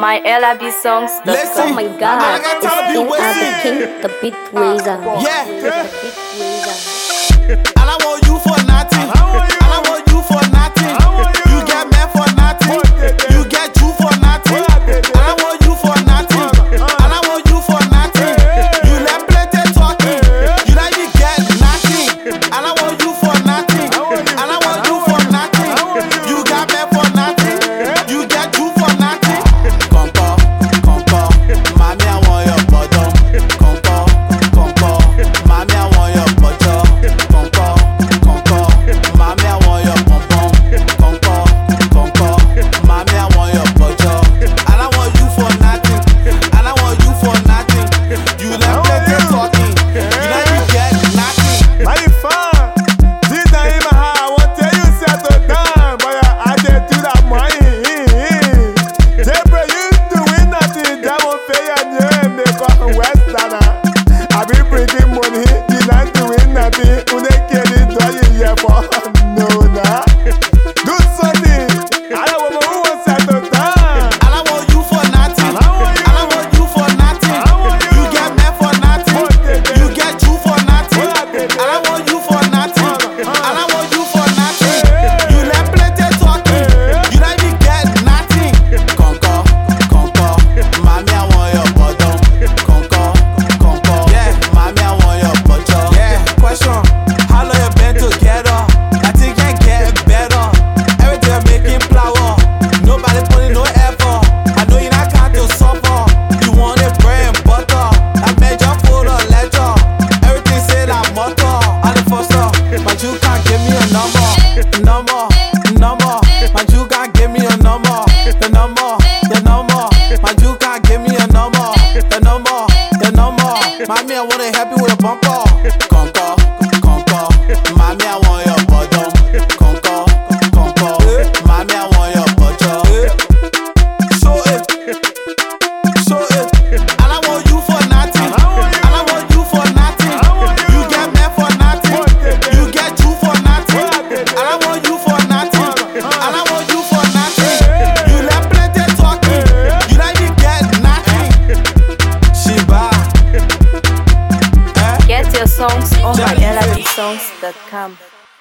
mylabsongs.com. Listen, Oh my I God, gotta it's tell the people what's the in. king, the beat raiser. Yeah, The beat raiser. and I want you for nothing. And I want you for nothing. You get me for nothing. You get you for nothing. And I want you for nothing. And I want you for nothing. You let plenty talking. You like you get nothing. And I want you for nothing. And I want you for nothing. You got me for nothing. You get you for nothing. Conco, conco, mommy I want your bottom. Conco, conco, mommy I want your bottom. Conco, conco, mommy I want your pom pom. Conco, conco, mommy I want your bottom. And I want you for nothing. And I want you for nothing. You let plenty talking. You let you get nothing. My fun, this time in my heart, I want to tell you settle down, but I did do that money. Jebra, you doing nothing, that won't pay your name, they call Western. I be bringing money, you not doing nothing, who they can't do you here for? No, nah. Do something, I don't want who wants settle down. And I want you for nothing. And I want you for nothing. You get me for nothing. You get you for nothing. And I want you for nothing. And I want you for nothing. You let plenty talking. You let me get nothing. Conco, conco, mommy I want your bottom. Conco, conco, yeah, mommy I want your bottom. Yeah, question, how long you been together? I think I get better. Everything I'm making flower. Nobody putting no effort. I know you're not count to suffer. You want it bread and butter. I made your food a letter. Everything said I'm motor. I'm the first up, but you can't give me a number. Number, number. But you can't give me a number. The number, the number. But you can't give me a number. The number, the number. Mommy, I wanna help you with a bumper. Conco, conco. Mommy, I want your bottom. Conco, conco. Mommy, I want your bottom. Show it, show it. And I want you for nothing. And I want you for nothing. You get me for nothing. You get you for nothing. And I want you for nothing. And I want you for nothing. You let plenty talking. You like you get nothing. Shiba. Get your songs on mylabsongs.com.